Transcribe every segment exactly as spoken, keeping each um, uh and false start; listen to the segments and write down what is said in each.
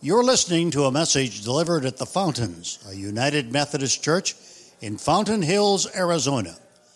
You're listening to a message delivered at the Fountains, a United Methodist Church in Fountain Hills, Arizona.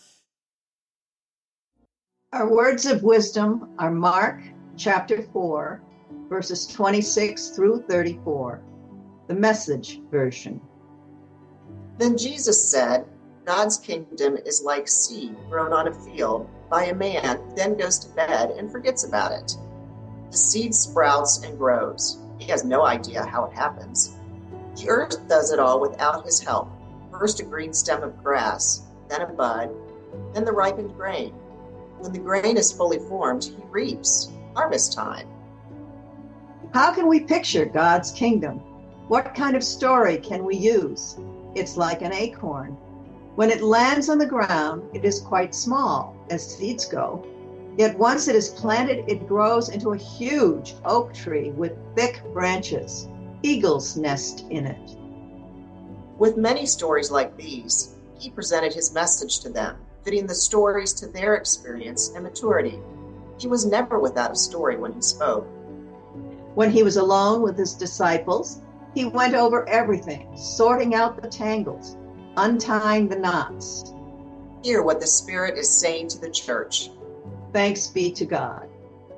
Our words of wisdom are Mark chapter four, verses twenty-six through thirty-four, the Message version. Then Jesus said, God's kingdom is like seed grown on a field by a man who then goes to bed and forgets about it. The seed sprouts and grows. He has no idea how it happens. The earth does it all without his help. First a green stem of grass, then a bud, then the ripened grain. When the grain is fully formed, he reaps. Harvest time. How can we picture God's kingdom? What kind of story can we use? It's like an acorn. When it lands on the ground, it is quite small, as seeds go. Yet once it is planted, it grows into a huge oak tree with thick branches. Eagles nest in it. With many stories like these, he presented his message to them, fitting the stories to their experience and maturity. He was never without a story when he spoke. When he was alone with his disciples, he went over everything, sorting out the tangles, untying the knots. Hear what the Spirit is saying to the church. Thanks be to God.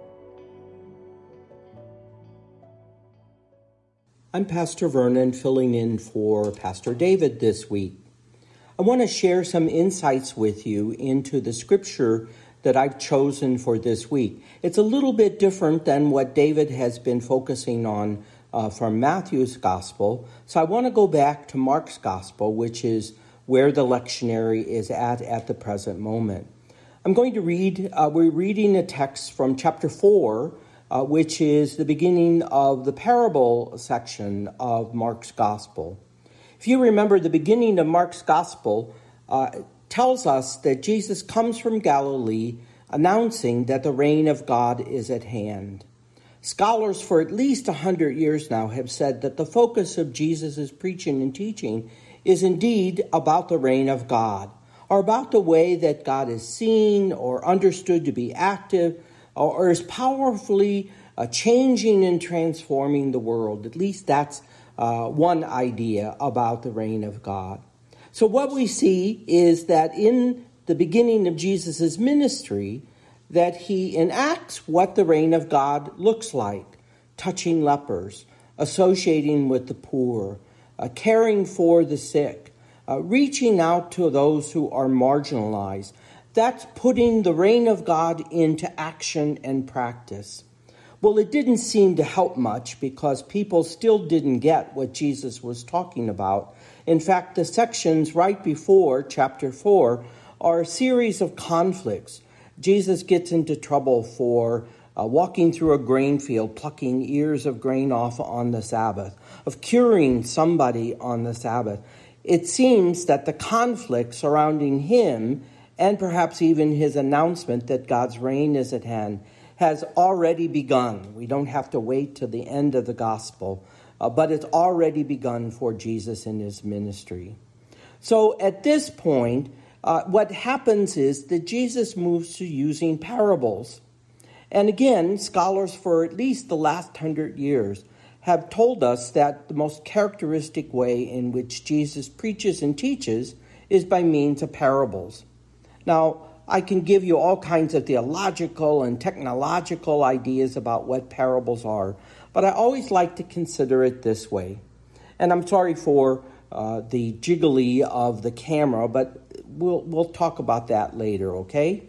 I'm Pastor Vernon, filling in for Pastor David this week. I want to share some insights with you into the scripture that I've chosen for this week. It's a little bit different than what David has been focusing on uh, from Matthew's gospel. So I want to go back to Mark's gospel, which is where the lectionary is at at the present moment. I'm going to read, uh, we're reading a text from chapter four, uh, which is the beginning of the parable section of Mark's gospel. If you remember, the beginning of Mark's gospel uh, tells us that Jesus comes from Galilee announcing that the reign of God is at hand. Scholars for at least one hundred years now have said that the focus of Jesus' preaching and teaching is indeed about the reign of God, or about the way that God is seen or understood to be active, or, or is powerfully uh, changing and transforming the world. At least that's uh, one idea about the reign of God. So what we see is that in the beginning of Jesus' ministry, that he enacts what the reign of God looks like, touching lepers, associating with the poor, uh, caring for the sick, Uh, reaching out to those who are marginalized. That's putting the reign of God into action and practice. Well, it didn't seem to help much because people still didn't get what Jesus was talking about. In fact, the sections right before chapter four are a series of conflicts. Jesus gets into trouble for uh, walking through a grain field, plucking ears of grain off on the Sabbath, of curing somebody on the Sabbath. It seems that the conflict surrounding him, and perhaps even his announcement that God's reign is at hand, has already begun. We don't have to wait till the end of the gospel, uh, but it's already begun for Jesus in his ministry. So at this point, uh, what happens is that Jesus moves to using parables. And again, scholars for at least the last hundred years have told us that the most characteristic way in which Jesus preaches and teaches is by means of parables. Now, I can give you all kinds of theological and technological ideas about what parables are, but I always like to consider it this way. And I'm sorry for uh, the jiggly of the camera, but we'll we'll talk about that later, okay?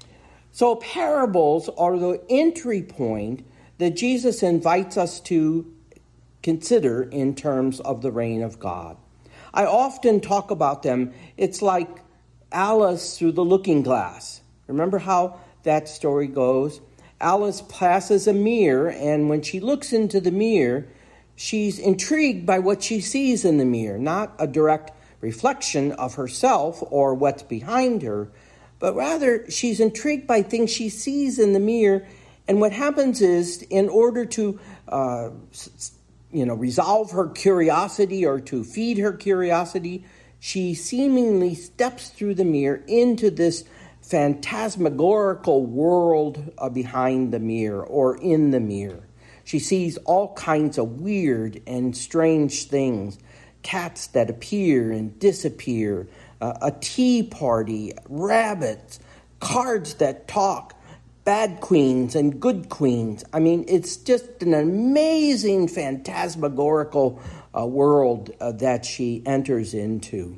So parables are the entry point that Jesus invites us to consider in terms of the reign of God. I often talk about them. It's like Alice through the looking glass. Remember how that story goes? Alice passes a mirror, and when she looks into the mirror, she's intrigued by what she sees in the mirror, not a direct reflection of herself or what's behind her, but rather she's intrigued by things she sees in the mirror. And what happens is, in order to uh, you know, resolve her curiosity or to feed her curiosity, she seemingly steps through the mirror into this phantasmagorical world uh, behind the mirror or in the mirror. She sees all kinds of weird and strange things. Cats that appear and disappear, uh, a tea party, rabbits, cards that talk, bad queens and good queens. I mean, it's just an amazing phantasmagorical uh, world uh, that she enters into.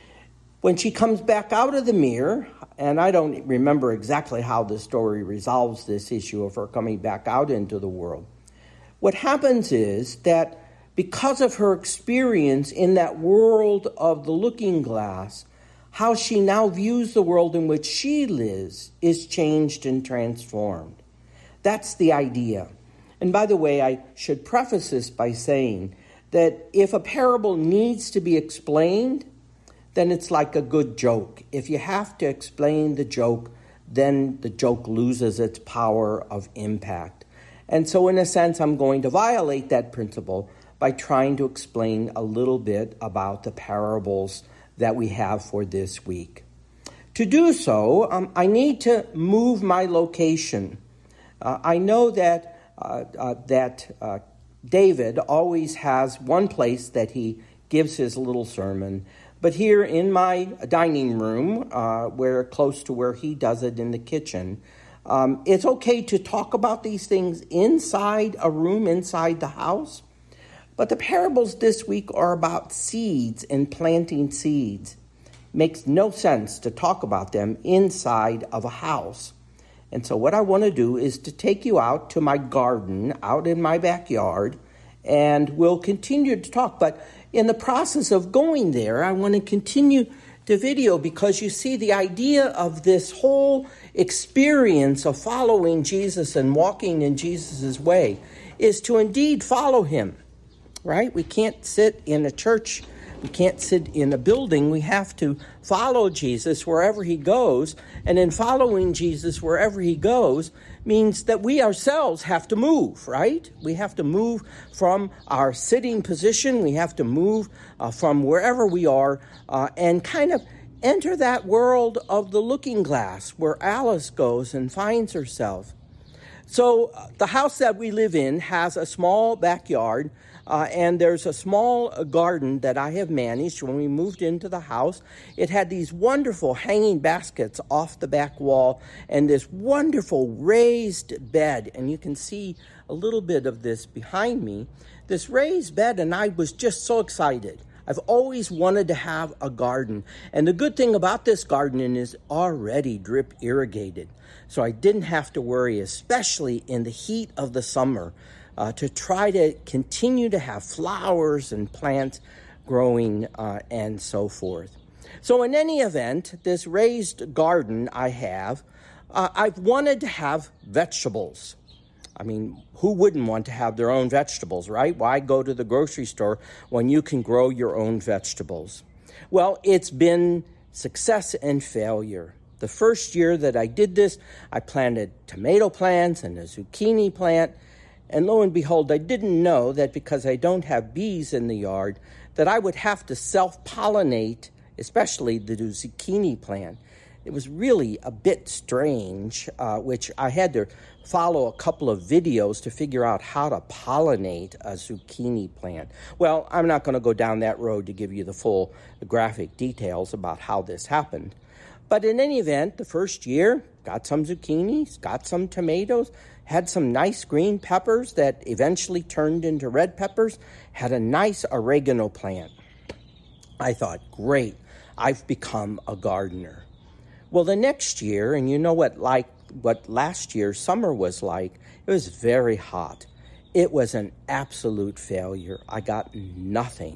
When she comes back out of the mirror, and I don't remember exactly how the story resolves this issue of her coming back out into the world, what happens is that because of her experience in that world of the looking glass, how she now views the world in which she lives is changed and transformed. That's the idea. And by the way, I should preface this by saying that if a parable needs to be explained, then it's like a good joke. If you have to explain the joke, then the joke loses its power of impact. And so in a sense, I'm going to violate that principle by trying to explain a little bit about the parables that we have for this week. To do so, um, I need to move my location. Uh, I know that uh, uh, that uh, David always has one place that he gives his little sermon, but here in my dining room, uh, where close to where he does it in the kitchen, um, it's okay to talk about these things inside a room, inside the house. But the parables this week are about seeds and planting seeds. Makes no sense to talk about them inside of a house. And so what I want to do is to take you out to my garden, out in my backyard, and we'll continue to talk. But in the process of going there, I want to continue to video because you see the idea of this whole experience of following Jesus and walking in Jesus' way is to indeed follow him. Right? We can't sit in a church. We can't sit in a building. We have to follow Jesus wherever he goes. And in following Jesus wherever he goes means that we ourselves have to move, right? We have to move from our sitting position. We have to move uh, from wherever we are uh, and kind of enter that world of the looking glass where Alice goes and finds herself. So uh, the house that we live in has a small backyard. Uh, and there's a small garden that I have managed. When we moved into the house, it had these wonderful hanging baskets off the back wall and this wonderful raised bed. And you can see a little bit of this behind me. This raised bed, and I was just so excited. I've always wanted to have a garden. And the good thing about this garden is already drip irrigated. So I didn't have to worry, especially in the heat of the summer, Uh, to try to continue to have flowers and plants growing uh, and so forth. So in any event, this raised garden I have, uh, I've wanted to have vegetables. I mean, who wouldn't want to have their own vegetables, right? Why go to the grocery store when you can grow your own vegetables? Well, it's been success and failure. The first year that I did this, I planted tomato plants and a zucchini plant. And lo and behold, I didn't know that because I don't have bees in the yard, that I would have to self-pollinate, especially the zucchini plant. It was really a bit strange, uh, which I had to follow a couple of videos to figure out how to pollinate a zucchini plant. Well, I'm not going to go down that road to give you the full graphic details about how this happened. But in any event, the first year, got some zucchinis, got some tomatoes, had some nice green peppers that eventually turned into red peppers, had a nice oregano plant. I thought, great, I've become a gardener. Well, the next year, and you know what like what last year's summer was like, it was very hot. It was an absolute failure. I got nothing.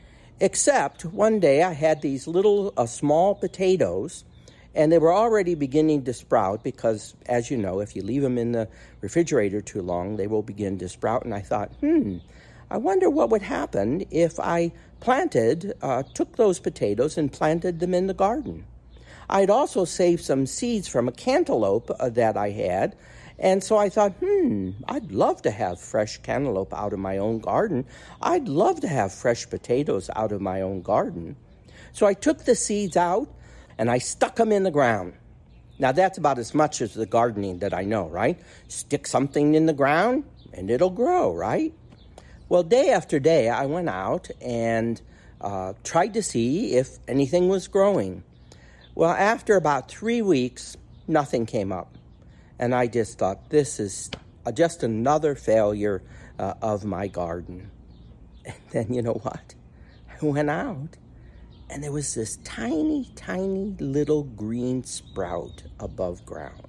Except one day I had these little uh, small potatoes, and they were already beginning to sprout because, as you know, if you leave them in the refrigerator too long, they will begin to sprout. And I thought, hmm, I wonder what would happen if I planted, uh, took those potatoes and planted them in the garden. I'd also saved some seeds from a cantaloupe uh, that I had. And so I thought, hmm, I'd love to have fresh cantaloupe out of my own garden. I'd love to have fresh potatoes out of my own garden. So I took the seeds out, and I stuck them in the ground. Now, that's about as much as the gardening that I know, right? Stick something in the ground, and it'll grow, right? Well, day after day, I went out and uh, tried to see if anything was growing. Well, after about three weeks, nothing came up. And I just thought, this is just another failure uh, of my garden. And then, you know what? I went out, and there was this tiny, tiny little green sprout above ground.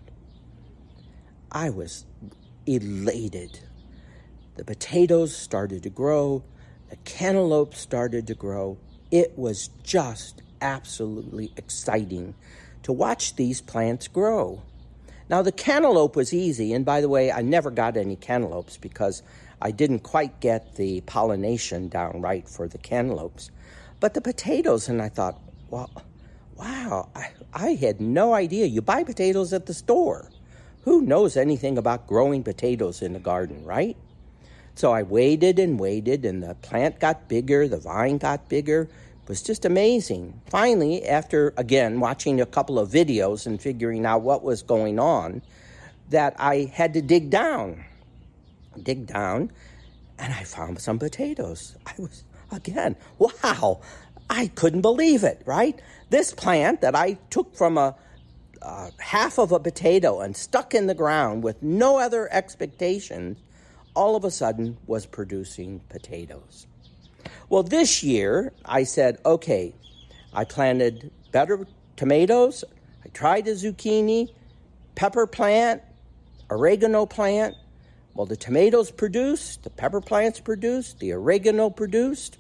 I was elated. The potatoes started to grow. The cantaloupe started to grow. It was just absolutely exciting to watch these plants grow. Now, the cantaloupe was easy, and by the way, I never got any cantaloupes because I didn't quite get the pollination down right for the cantaloupes. But the potatoes, and I thought, well, wow, I, I had no idea. You buy potatoes at the store. Who knows anything about growing potatoes in the garden, right? So I waited and waited, and the plant got bigger, the vine got bigger. It was just amazing. Finally, after, again, watching a couple of videos and figuring out what was going on, that I had to dig down. Dig down, and I found some potatoes. I was, again, wow, I couldn't believe it, right? This plant that I took from a uh, half of a potato and stuck in the ground with no other expectations, all of a sudden was producing potatoes. Well, this year, I said, okay, I planted better tomatoes, I tried a zucchini, pepper plant, oregano plant. Well, the tomatoes produced, the pepper plants produced, the oregano produced,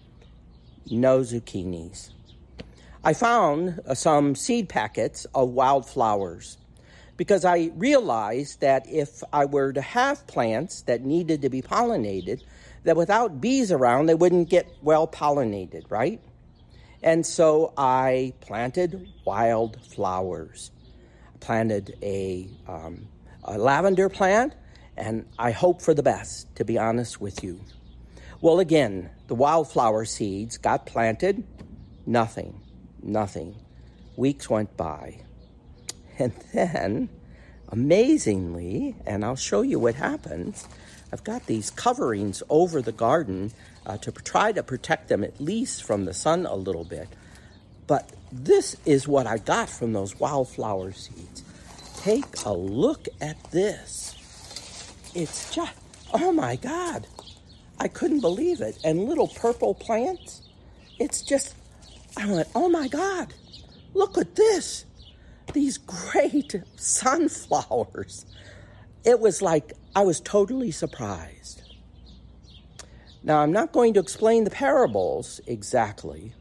no zucchinis. I found uh, some seed packets of wildflowers because I realized that if I were to have plants that needed to be pollinated, that without bees around, they wouldn't get well pollinated, right? And so I planted wildflowers. I planted a, um, a lavender plant, and I hope for the best, to be honest with you. Well, again, the wildflower seeds got planted. Nothing, nothing. Weeks went by. And then, amazingly, and I'll show you what happens, I've got these coverings over the garden uh, to try to protect them at least from the sun a little bit. But this is what I got from those wildflower seeds. Take a look at this. It's just, oh my God, I couldn't believe it. And little purple plants, it's just, I went, oh my God, look at this. These great sunflowers. It was like I was totally surprised. Now, I'm not going to explain the parables exactly,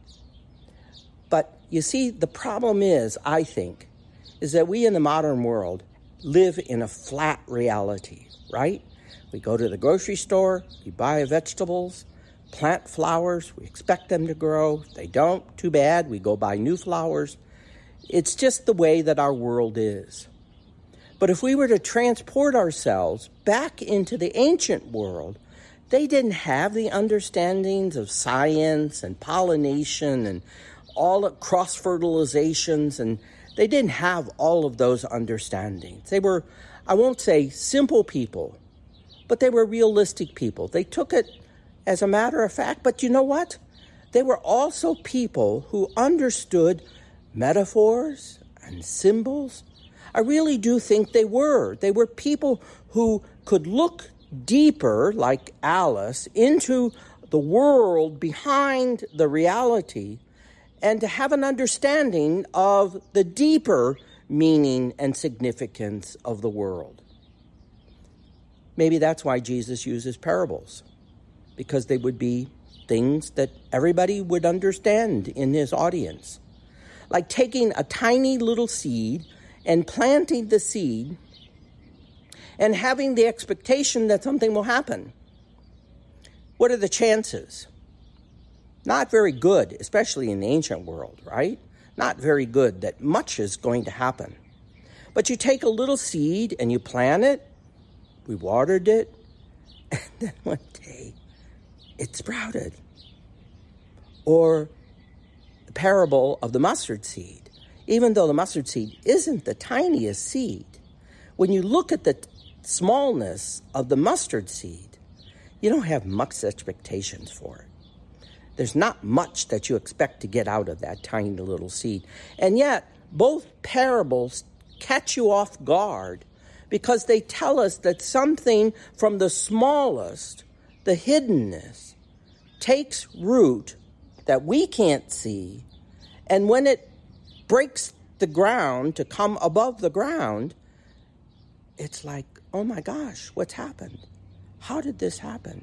but you see, the problem is, I think, is that we in the modern world live in a flat reality, right? We go to the grocery store, we buy vegetables, plant flowers, we expect them to grow. If they don't, too bad, we go buy new flowers. It's just the way that our world is. But if we were to transport ourselves back into the ancient world, they didn't have the understandings of science and pollination and all the cross-fertilizations, and they didn't have all of those understandings. They were, I won't say simple people, but they were realistic people. They took it as a matter of fact, but you know what? They were also people who understood metaphors and symbols. I really do think they were. They were people who could look deeper, like Alice, into the world behind the reality and to have an understanding of the deeper meaning and significance of the world. Maybe that's why Jesus uses parables, because they would be things that everybody would understand in his audience. Like taking a tiny little seed and planting the seed and having the expectation that something will happen. What are the chances? Not very good, especially in the ancient world, right? Not very good that much is going to happen. But you take a little seed and you plant it, we watered it, and then one day it sprouted. Or the parable of the mustard seed. Even though the mustard seed isn't the tiniest seed, when you look at the smallness of the mustard seed, you don't have much expectations for it. There's not much that you expect to get out of that tiny little seed. And yet, both parables catch you off guard because they tell us that something from the smallest, the hiddenness, takes root that we can't see, and when it breaks the ground to come above the ground, it's like, oh my gosh, what's happened? How did this happen?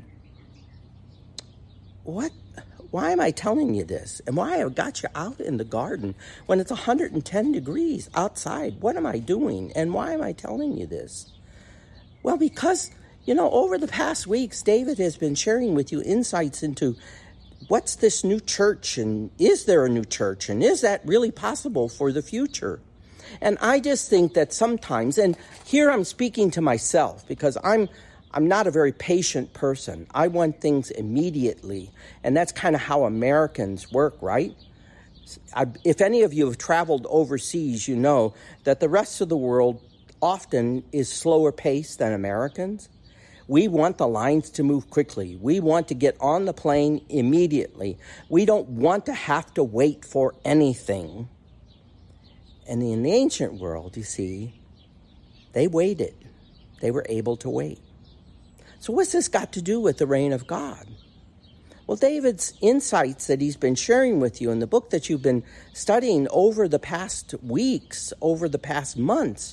What? Why am I telling you this? And why I got you out in the garden when it's one hundred ten degrees outside? What am I doing? And why am I telling you this? Well, because, you know, over the past weeks, David has been sharing with you insights into what's this new church, and is there a new church, and is that really possible for the future? And I just think that sometimes, and here I'm speaking to myself because I'm I'm not a very patient person. I want things immediately, and that's kind of how Americans work, right? I, if any of you have traveled overseas, you know that the rest of the world often is slower paced than Americans. We want the lines to move quickly. We want to get on the plane immediately. We don't want to have to wait for anything. And in the ancient world, you see, they waited. They were able to wait. So what's this got to do with the reign of God? Well, David's insights that he's been sharing with you in the book that you've been studying over the past weeks, over the past months,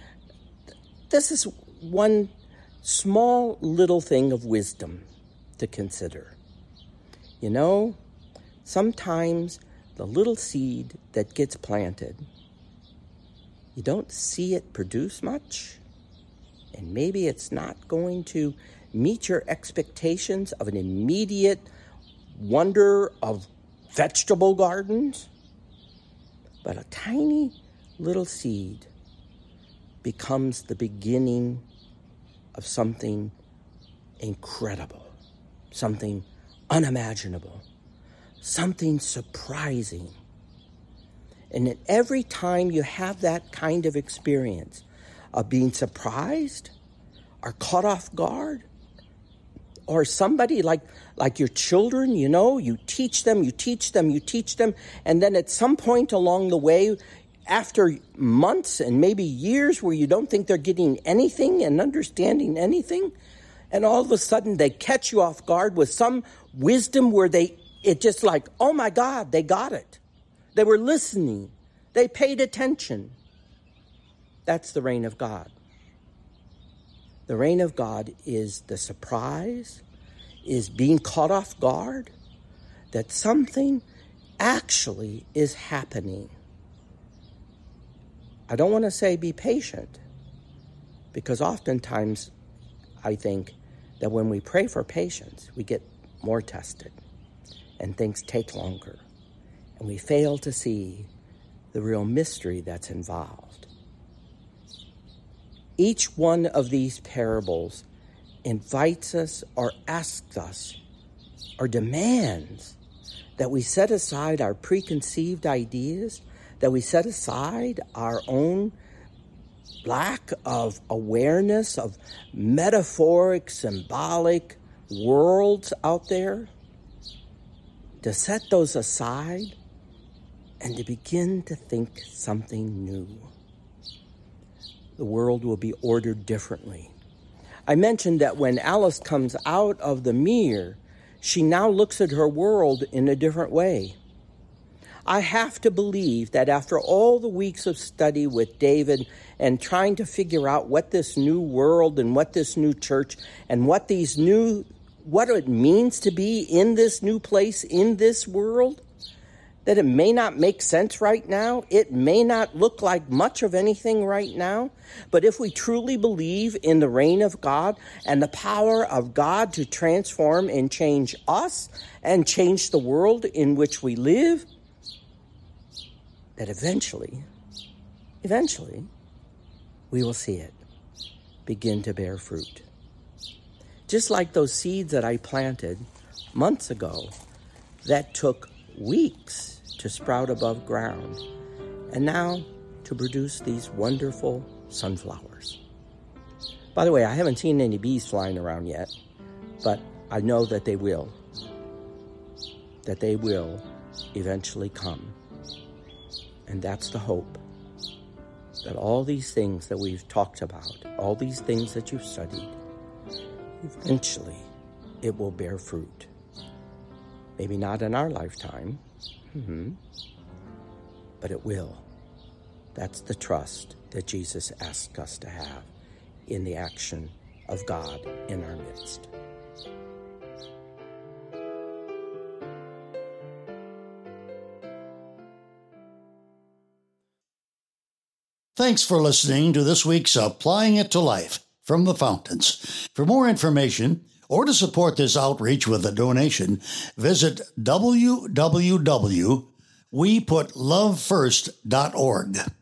this is one small little thing of wisdom to consider. You know, sometimes the little seed that gets planted, you don't see it produce much, and maybe it's not going to meet your expectations of an immediate wonder of vegetable gardens, but a tiny little seed becomes the beginning of something incredible, something unimaginable, something surprising. And then every time you have that kind of experience of being surprised or caught off guard, or somebody like, like your children, you know, you teach them, you teach them, you teach them, and then at some point along the way, after months and maybe years where you don't think they're getting anything and understanding anything, and all of a sudden they catch you off guard with some wisdom where they, it just like, oh my God, they got it. They were listening. They paid attention. That's the reign of God. The reign of God is the surprise, is being caught off guard, that something actually is happening. I don't want to say be patient, because oftentimes I think that when we pray for patience, we get more tested and things take longer, and we fail to see the real mystery that's involved. Each one of these parables invites us or asks us or demands that we set aside our preconceived ideas, that we set aside our own lack of awareness of metaphoric, symbolic worlds out there, to set those aside and to begin to think something new. The world will be ordered differently. I mentioned that when Alice comes out of the mirror, she now looks at her world in a different way. I have to believe that after all the weeks of study with David and trying to figure out what this new world and what this new church and what these new, what it means to be in this new place, in this world, that it may not make sense right now. It may not look like much of anything right now. But if we truly believe in the reign of God and the power of God to transform and change us and change the world in which we live, that eventually, eventually, we will see it begin to bear fruit. Just like those seeds that I planted months ago that took weeks to sprout above ground, and now to produce these wonderful sunflowers. By the way, I haven't seen any bees flying around yet, but I know that they will. That they will eventually come. And that's the hope. That all these things that we've talked about, all these things that you've studied, eventually it will bear fruit. Maybe not in our lifetime, mm-hmm. but it will. That's the trust that Jesus asks us to have in the action of God in our midst. Thanks for listening to this week's Applying It to Life from the Fountains. For more information or to support this outreach with a donation, visit w w w dot we put love first dot org.